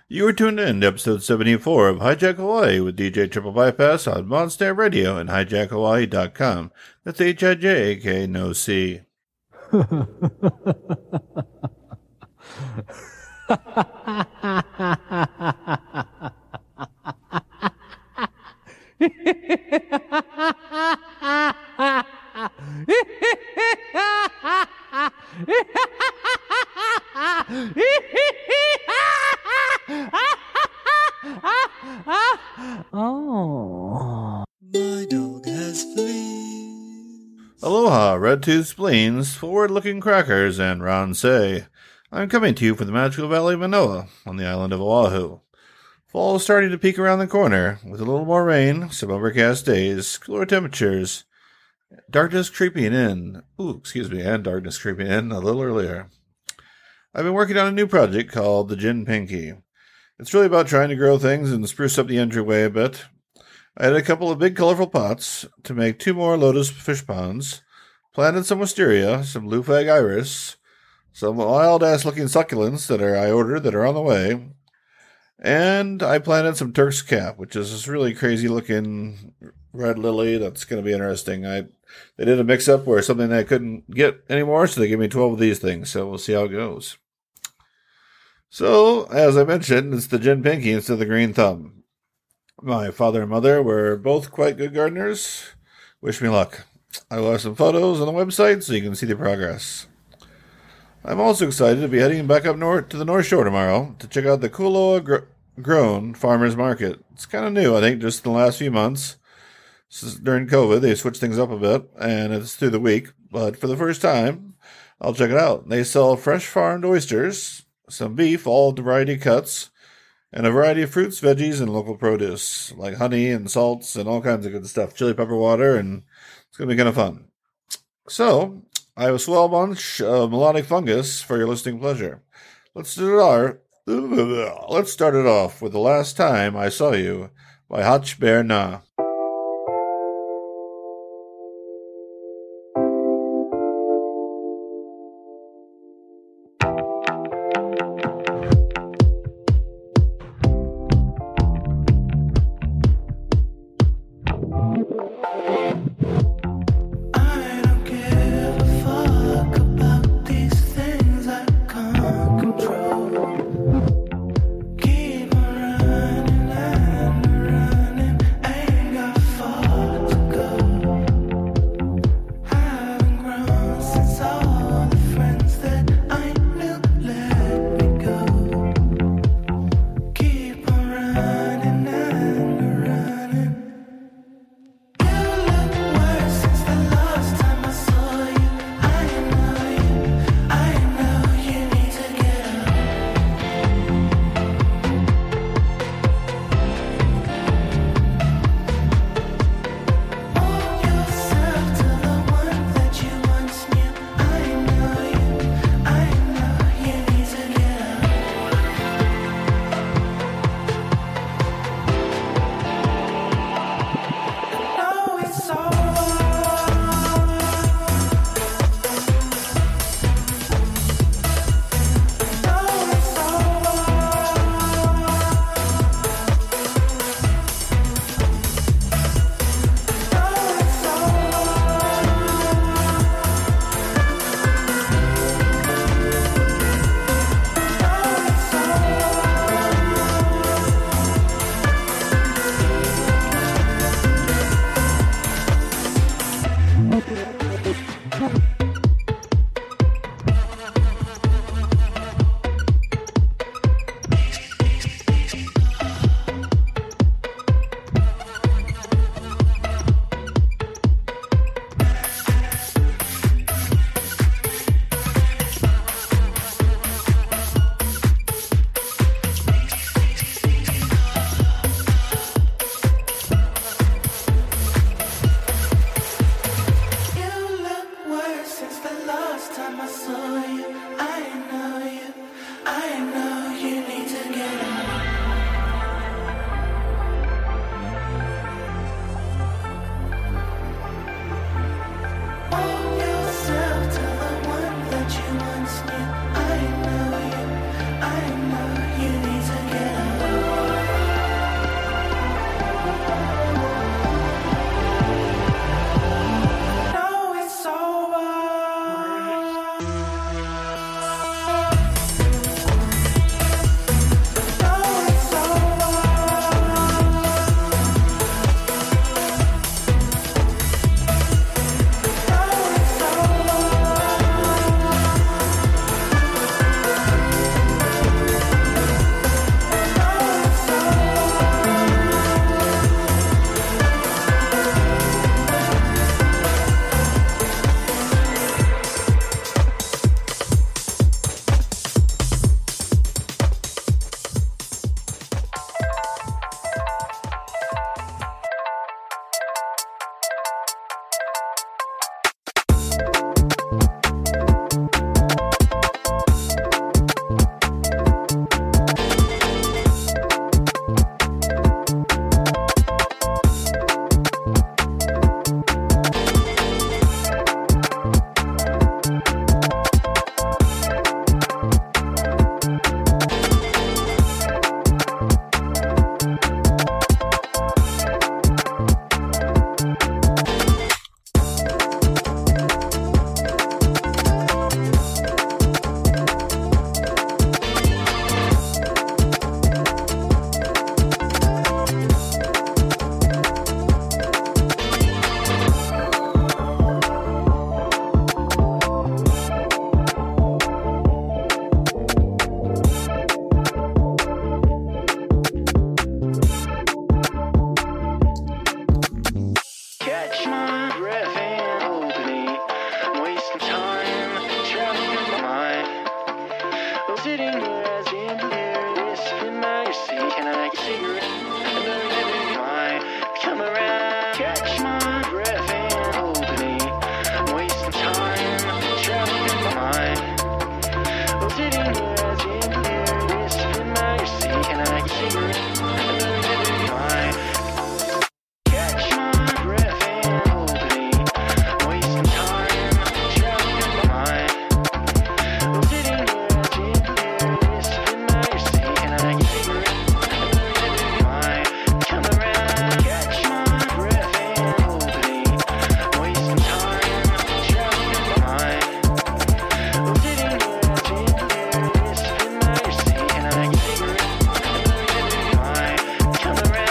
You are tuned in to episode 74 of Hijack Hawaii with DJ Triple Bypass on Monster Radio and hijackhawaii.com. That's H-I-J-A-K, no C. Oh. My dog has fleas. Aloha, red-toothed spleens, forward-looking crackers, and Ron Say. I'm coming to you from the magical valley of Manoa on the island of Oahu. Fall is starting to peek around the corner, with a little more rain, some overcast days, cooler temperatures, darkness creeping in. And darkness creeping in a little earlier. I've been working on a new project called the Gin Pinky. It's really about trying to grow things and spruce up the entryway a bit. I had a couple of big colorful pots to make 2 more lotus fish ponds, planted some wisteria, some blue flag iris, some wild-ass looking succulents that I ordered that are on the way, and I planted some Turk's Cap, which is this really crazy looking red lily that's going to be interesting. They did a mix-up where something I couldn't get anymore, so they gave me 12 of these things, so we'll see how it goes. So, as I mentioned, it's the Gin Pinky instead of the Green Thumb. My father and mother were both quite good gardeners. Wish me luck. I will have some photos on the website so you can see the progress. I'm also excited to be heading back up north to the North Shore tomorrow to check out the Kualoa Grown Farmers Market. It's kind of new, I think, just in the last few months. During COVID, they switched things up a bit, and it's through the week. But for the first time, I'll check it out. They sell fresh farmed oysters, some beef, all variety cuts, and a variety of fruits, veggies, and local produce, like honey and salts and all kinds of good stuff. Chili pepper water, and it's going to be kind of fun. So, I have a swell bunch of melodic fungus for your listening pleasure. Let's start it off with The Last Time I Saw You by Hach Bear Na. Keep on running and running. like a cigarette. And then maybe I come around, catch my breath and hopefully I'm wasting time, traveling in my mind. Well, sitting here as in delirious, in my seat, and like a cigarette. And then maybe I catch my breath and hopefully I'm wasting time, traveling in my mind. Well, sitting here as in delirious, in my seat, and like a cigarette. And then maybe I come around, catch my breath and hopefully I'm wasting time, traveling in my mind. Well, sitting here as in delirious, in my seat, and like a cigarette. And then maybe I come around.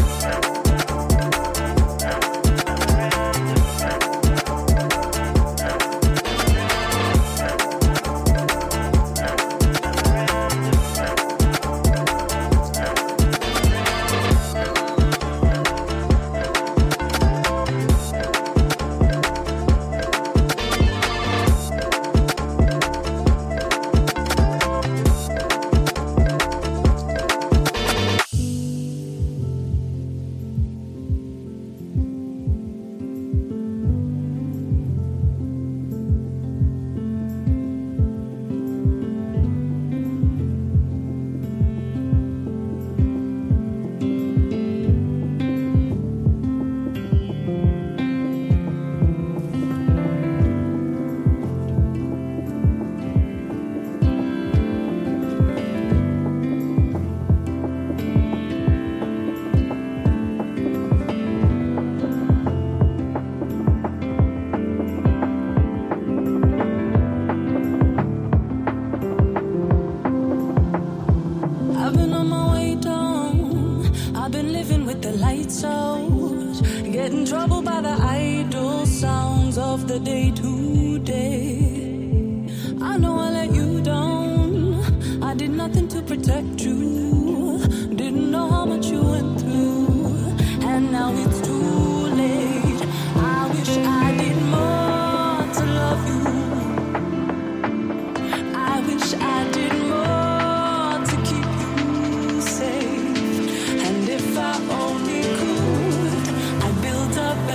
I've been on my way down. I've been living with the lights out, getting troubled by the idle sounds of the day to day. I know I let you down. I did nothing to protect you. Didn't know how much you went through, and now it's too late. I wish I did more to love you. I wish I did more to keep you safe. And if I only could, I'd build up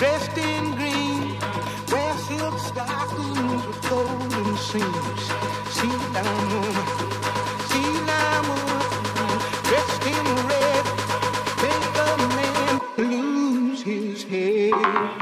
dressed in green, wear silk stockings with golden seams. Sea lion woman, dressed in red, make a man lose his head.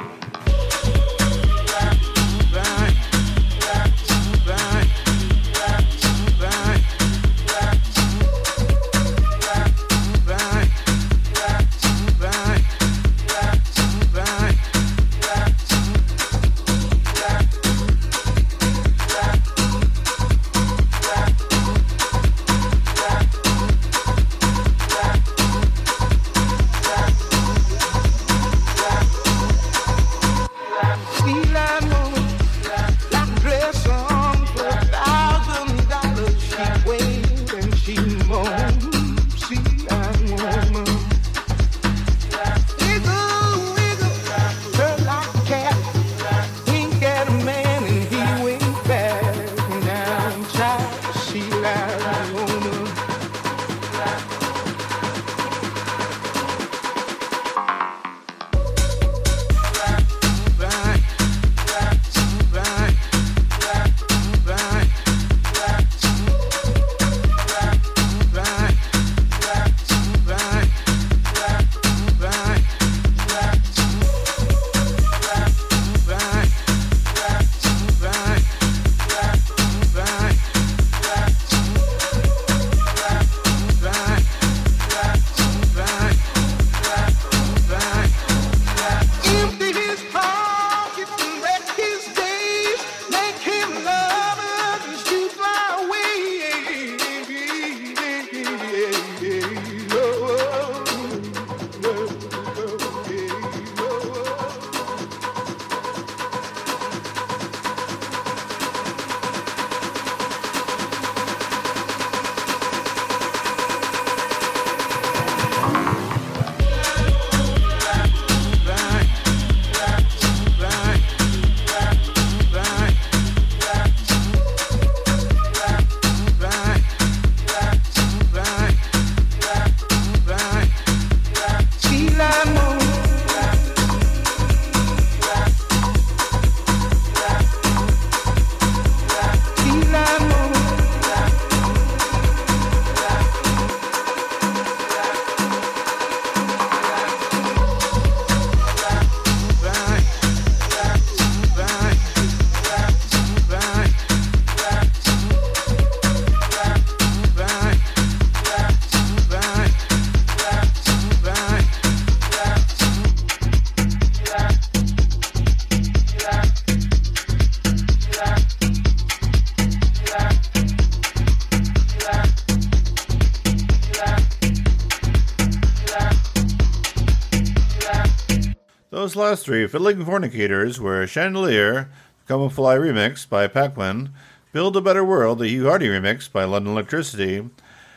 Those last three fiddling fornicators were Chandelier, Come and Fly remix by Paquin, Build a Better World, the Hugh Hardy remix by London Electricity,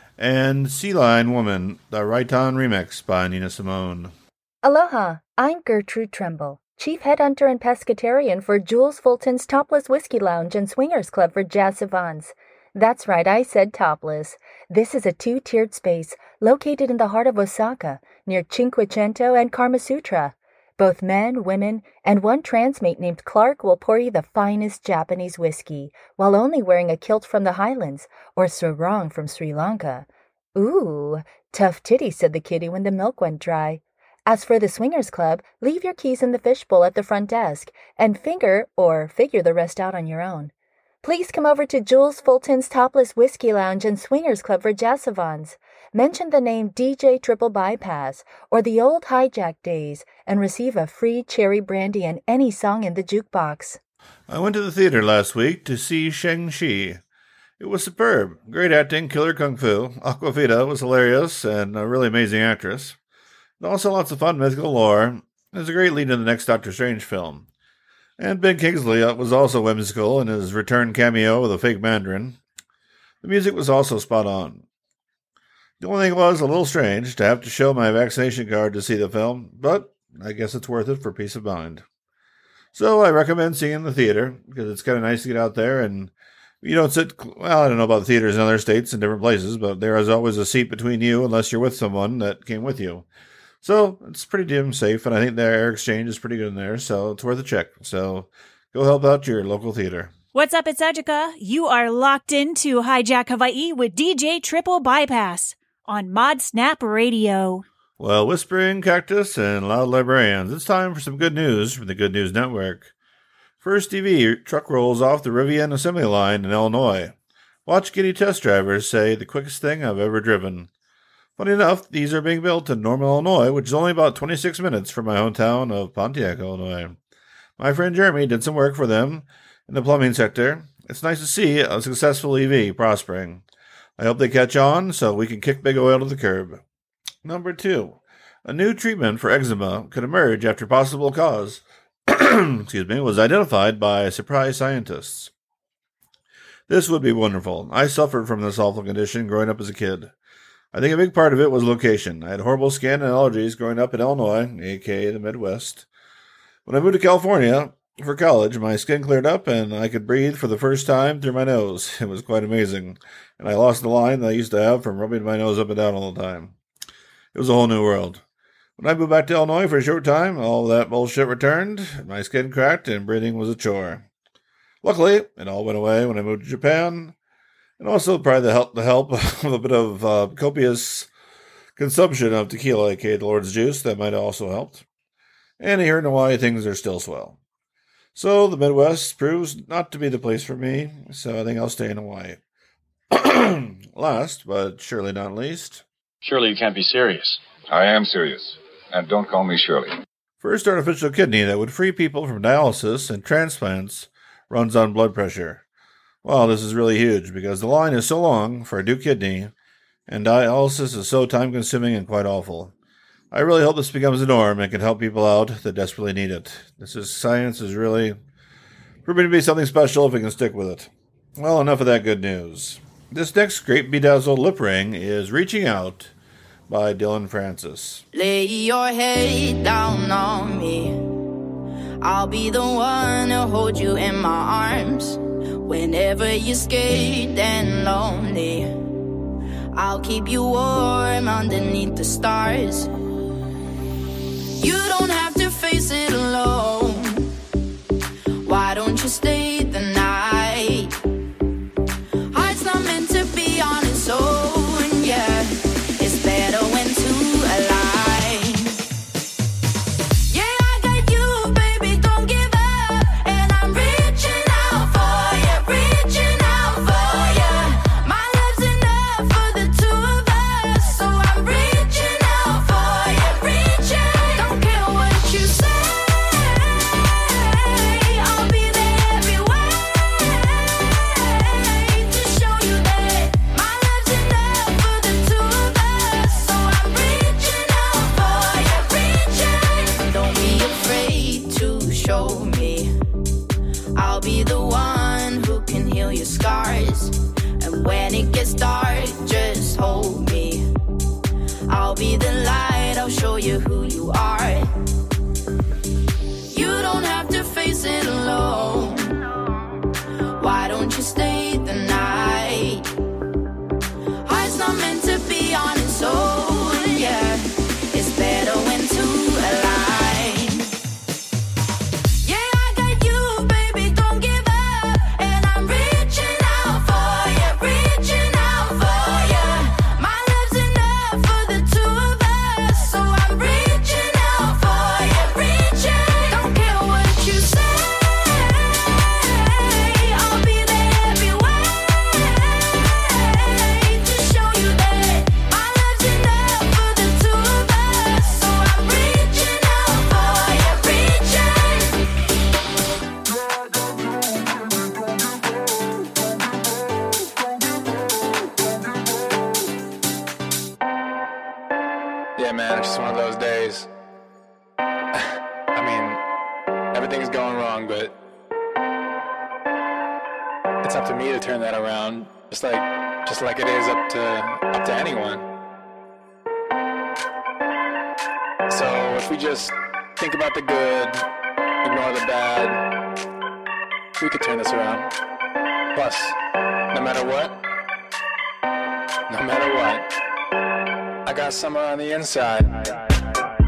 and Sea Lion Woman, the Raiton remix by Nina Simone. Aloha, I'm Gertrude Tremble, Chief Headhunter and Pescatarian for Jules Fulton's Topless Whiskey Lounge and Swingers Club for Jazz Savants. That's right, I said topless. This is a two-tiered space located in the heart of Osaka, near Cinquecento and Karmasutra. Both men, women, and one transmate named Clark will pour you the finest Japanese whiskey, while only wearing a kilt from the Highlands, or sarong from Sri Lanka. Ooh, tough titty, said the kitty when the milk went dry. As for the Swingers Club, leave your keys in the fishbowl at the front desk, and figure the rest out on your own. Please come over to Jules Fulton's Topless Whiskey Lounge and Swingers Club for Jazz Savants. Mention the name DJ Triple Bypass or the Old Hijack Days and receive a free cherry brandy and any song in the jukebox. I went to the theater last week to see Shang-Chi. It was superb. Great acting, killer kung fu. Aquafina was hilarious and a really amazing actress. And also lots of fun mythical lore. There's a great lead in the next Doctor Strange film. And Ben Kingsley was also whimsical in his return cameo with a fake Mandarin. The music was also spot on. The only thing was a little strange to have to show my vaccination card to see the film, but I guess it's worth it for peace of mind. So I recommend seeing it in the theater, because it's kind of nice to get out there and you don't sit, well, I don't know about the theaters in other states and different places, but there is always a seat between you unless you're with someone that came with you. So it's pretty damn safe, and I think their air exchange is pretty good in there, so it's worth a check. So go help out your local theater. What's up, it's Sajika. You are locked into Hijack Hawaii with DJ Triple Bypass on Mod Snap Radio. Well, Whispering Cactus and Loud Librarians, it's time for some good news from the Good News Network. First EV truck rolls off the Rivian assembly line in Illinois. Watch Giddy test drivers say the quickest thing I've ever driven. Funny enough, these are being built in Normal, Illinois, which is only about 26 minutes from my hometown of Pontiac, Illinois. My friend Jeremy did some work for them in the plumbing sector. It's nice to see a successful EV prospering. I hope they catch on so we can kick big oil to the curb. Number 2. A new treatment for eczema could emerge after possible cause was identified by surprise scientists. This would be wonderful. I suffered from this awful condition growing up as a kid. I think a big part of it was location. I had horrible skin and allergies growing up in Illinois, aka the Midwest. When I moved to California for college, my skin cleared up and I could breathe for the first time through my nose. It was quite amazing. And I lost the line that I used to have from rubbing my nose up and down all the time. It was a whole new world. When I moved back to Illinois for a short time, all that bullshit returned, my skin cracked, and breathing was a chore. Luckily, it all went away when I moved to Japan, and also probably the help of a bit of copious consumption of tequila, aka the Lord's juice, that might have also helped. And here in Hawaii, things are still swell. So the Midwest proves not to be the place for me, so I think I'll stay in Hawaii. Last, but surely not least. Surely you can't be serious. I am serious. And don't call me Shirley. First artificial kidney that would free people from dialysis and transplants runs on blood pressure. Well, this is really huge because the line is so long for a new kidney, and dialysis is so time-consuming and quite awful. I really hope this becomes the norm and can help people out that desperately need it. Science is really proving to be something special if we can stick with it. Well, enough of that good news. This next great bedazzled lip ring is Reaching Out by Dylan Francis. Lay your head down on me. I'll be the one to hold you in my arms. Whenever you're scared and lonely, I'll keep you warm underneath the stars. You don't have to face it alone. Why don't you stay the night? Heart's not meant to be on its own, yeah. It's better when two align. Yeah, I got you, baby, don't give up. And I'm reaching out for you, reaching out for you. My love's enough for the two of us, so I'm reaching out for you, reaching. Don't care what you say, I'll be there every way to show you that my love's enough for the two of us, so I'm reaching out for you, reaching. Don't be afraid to show me. I'll be the one who can heal your scars. And when it gets dark, just hold me. I'll be the light, I'll show you who you are. You don't have to face it alone. Why don't you stay the night? Heart's not meant to be on its own, yeah. It's better when two align. Yeah, I got you, baby, don't give up. And I'm reaching out for you, reaching out for you. My love's enough for the two of us, so I'm reaching out for you, reaching. Don't care what you say, I'll be there every way to show you that my love's enough for the two of us, so I'm reaching out for you, reaching. Yeah, man, it's just one of those days. I mean, everything's going wrong, but it's up to me to turn that around, just like it is up to anyone. So if we just think about the good, ignore the bad, we could turn this around. Plus, no matter what, I got summer on the inside.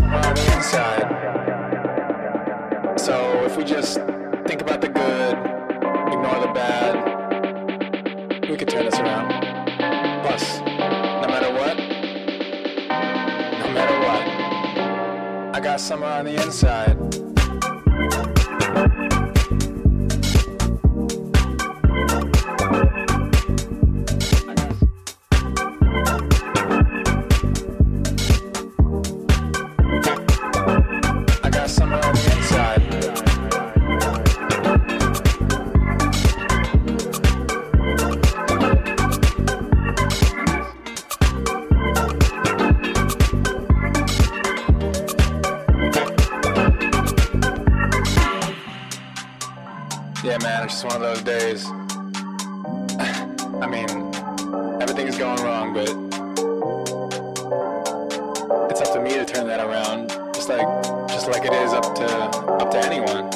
summer on the inside. So if we just think about the good, ignore the bad, we could turn this around. Plus, no matter what, I got summer on the inside. I got summer on the inside. Yeah, man, it's just one of those days. I mean, everything's going wrong, but it's up to me to turn that around, just like it is up to anyone.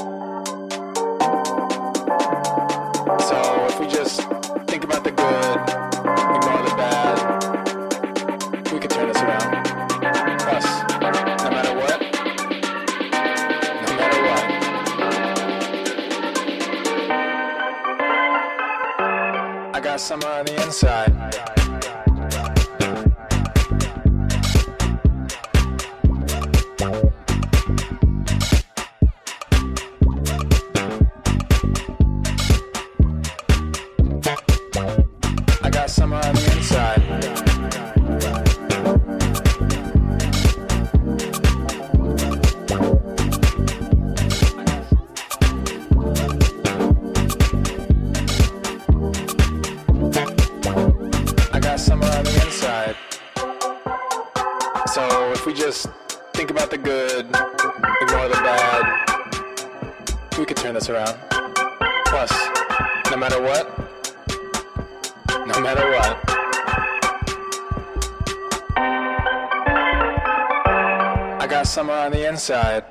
So if we just think about the good, ignore the bad, we could turn this around. Plus, no matter what, I got summer on the inside. I got summer on the inside. I got summer on the inside. So if we just think about the good, ignore the bad, we could turn this around. Plus, no matter what, I got summer on the inside.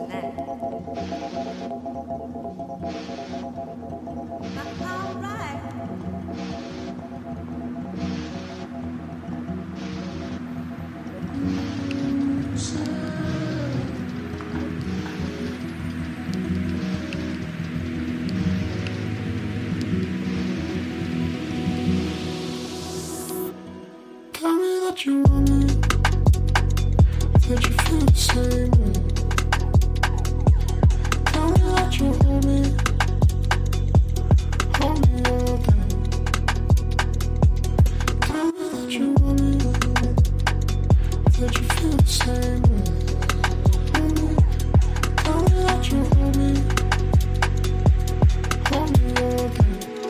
Tell me that you want me, that you feel the same way. Tell me that you hold me all day. Tell me that you want me, that you feel the same way. Tell me that you hold me all day.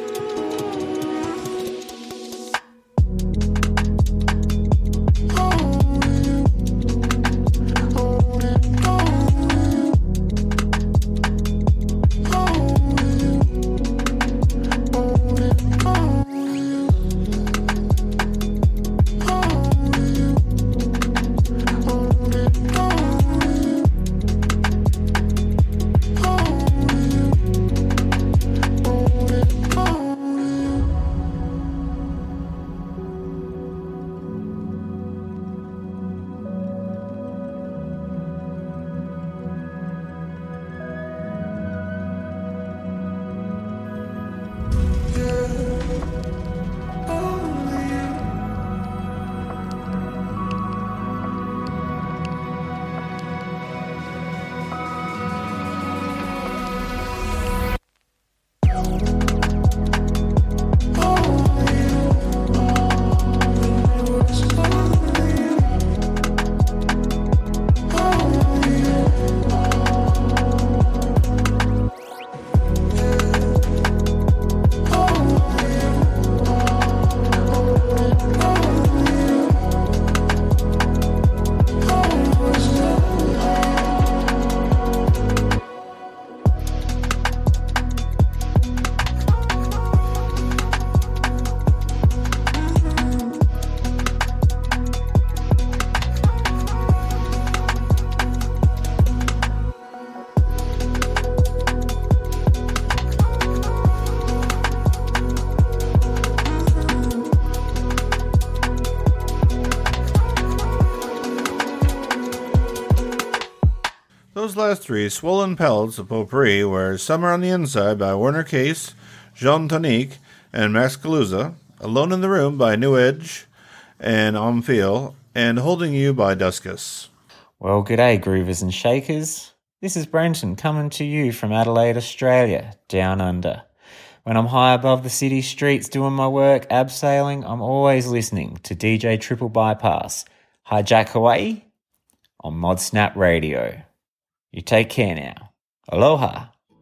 Those last three swollen pellets of potpourri were Summer on the Inside by Werner Case, Jean Tonique, and Max Kaluza, Alone in the Room by New Edge and Omphil, and Holding You by Duskus. Well, g'day groovers and shakers. This is Brenton coming to you from Adelaide, Australia, down under. When I'm high above the city streets doing my work, abseiling, I'm always listening to DJ Triple Bypass, Hijack Hawaii, on Mod Snap Radio. You take care now. Aloha.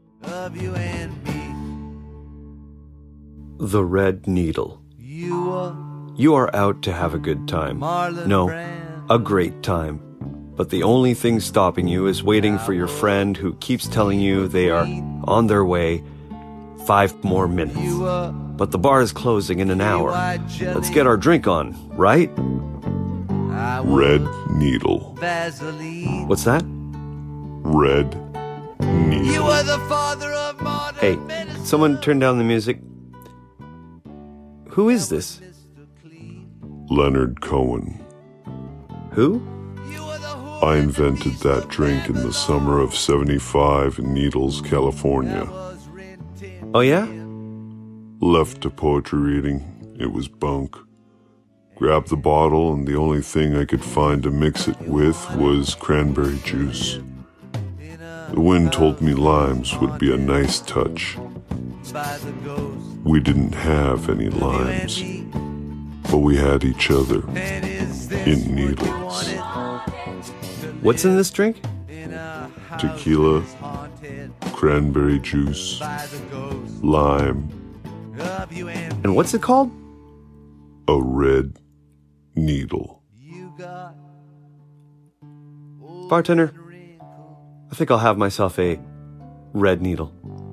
Of you and me. The Red Needle. You are out to have a good time. No, a great time. But the only thing stopping you is waiting for your friend who keeps telling you they are on their way 5 more minutes. But the bar is closing in an hour. Let's get our drink on, right? Red Needle. What's that? Red Needle. You are the father of modern Hey, someone turn down the music. Who is this? Leonard Cohen. Who? I invented that drink in the summer of '75 in Needles, California. Oh yeah? Left a poetry reading. It was bunk. Grabbed the bottle, and the only thing I could find to mix it with was cranberry juice. The wind told me limes would be a nice touch. We didn't have any limes, but we had each other in Needles. What's in this drink? Tequila, cranberry juice, lime. And what's it called? A Red Needle. Bartender, I think I'll have myself a Red Needle.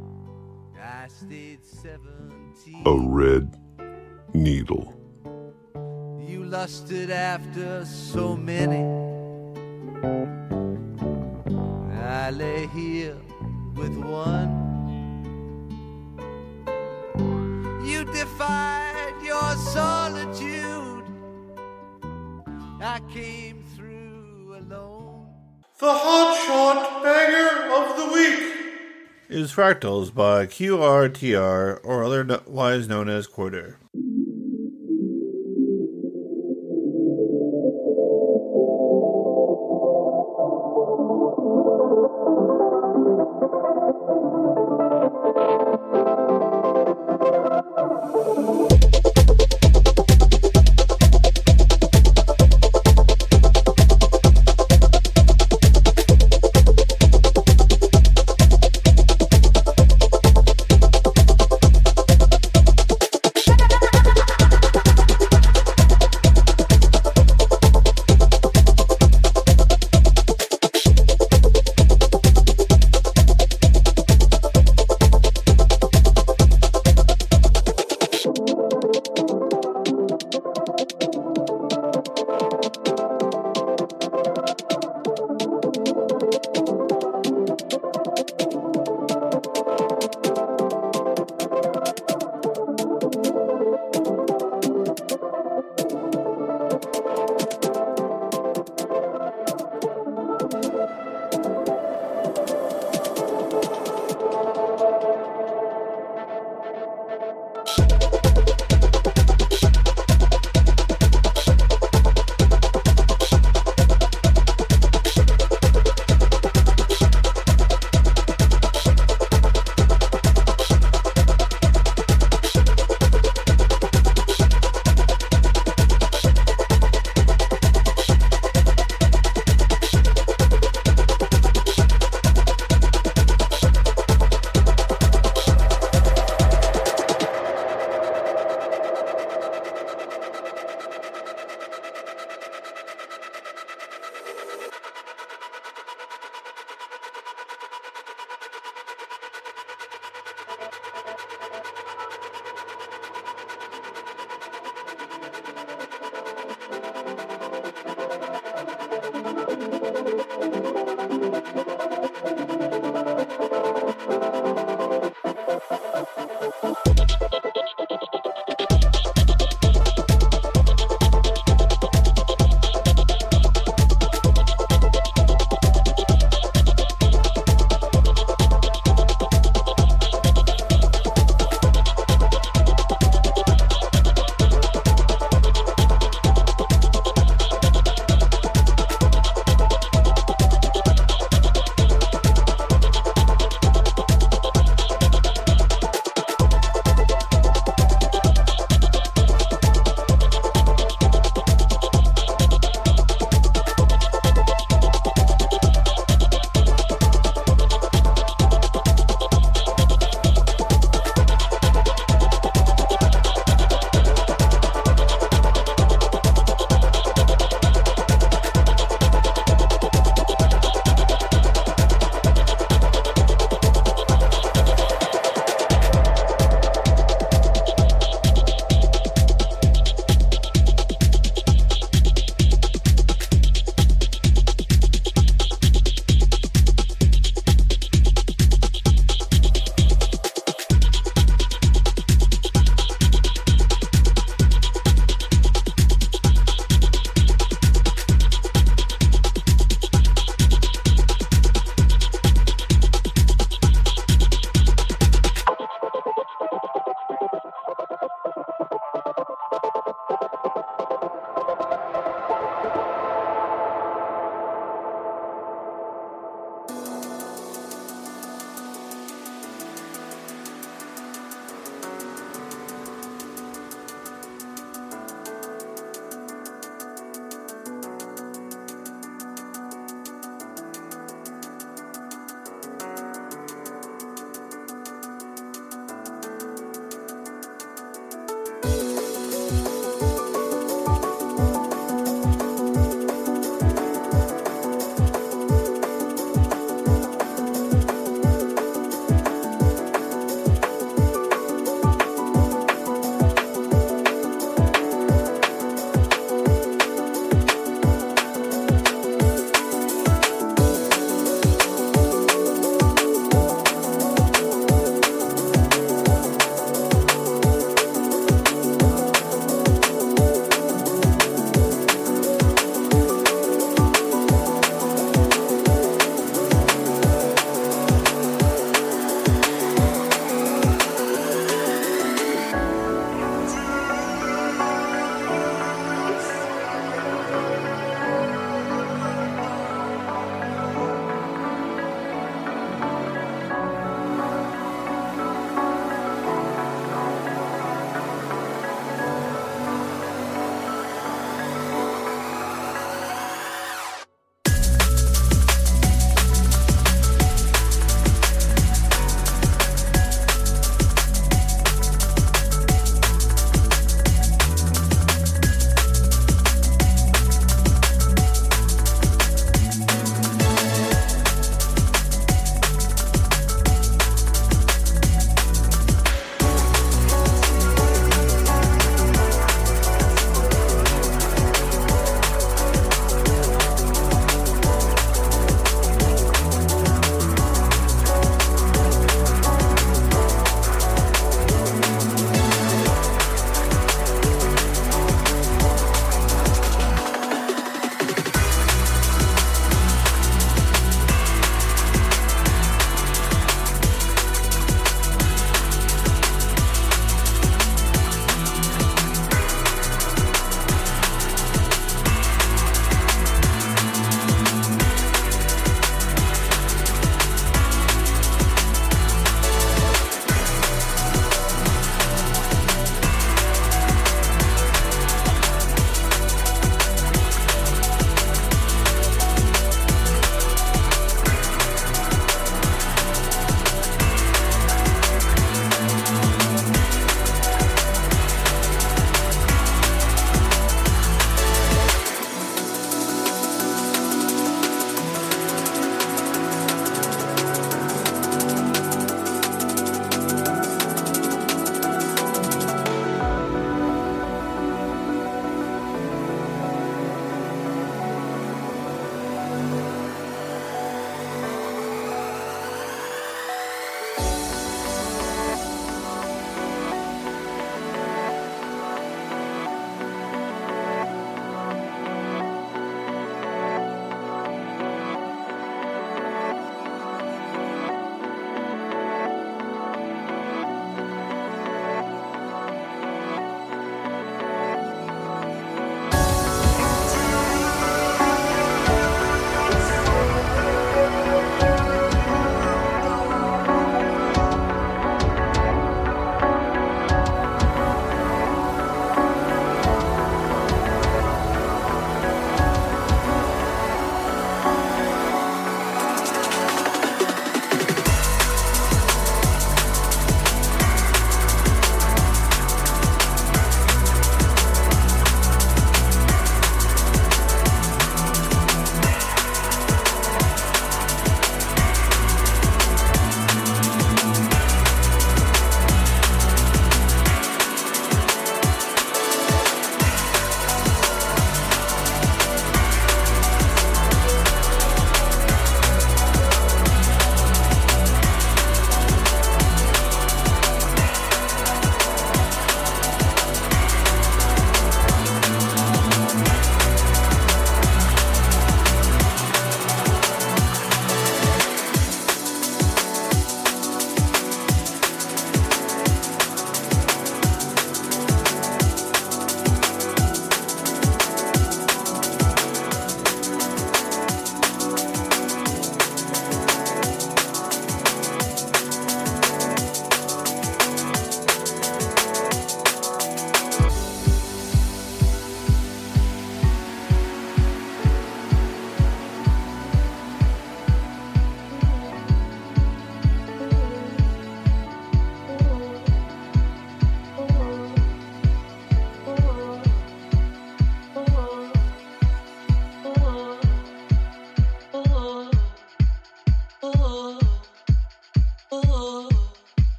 A Red Needle. You lusted after so many. I I lay here with one. You defied your solitude. I came through alone. The Hotshot Banger of the Week is Fractals by QRTR, or otherwise known as Quarter.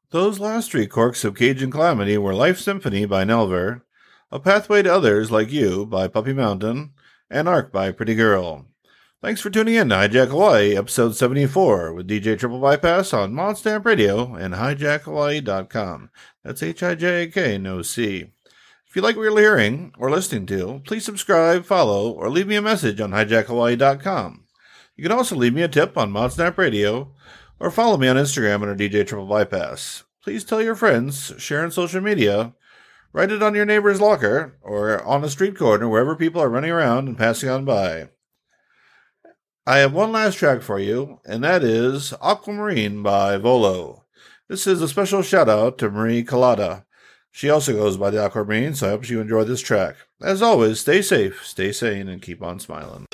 Those last three corks of Cajun Calamity were Life Symphony by Nelver, A Pathway to Others Like You by Puppy Mountain, and Arc by Pretty Girl. Thanks for tuning in to Hijack Hawaii, episode 74, with DJ Triple Bypass on Modstamp Radio and hijackhawaii.com. That's H-I-J-A-K, no C. If you like what you're hearing or listening to, please subscribe, follow, or leave me a message on hijackhawaii.com. You can also leave me a tip on Modsnap Radio, or follow me on Instagram under DJ Triple Bypass. Please tell your friends, share on social media, write it on your neighbor's locker, or on a street corner wherever people are running around and passing on by. I have one last track for you, and that is Aquamarine by Volo. This is a special shout out to Marie Collada. She also goes by the Aquamarine, so I hope you enjoy this track. As always, stay safe, stay sane, and keep on smiling.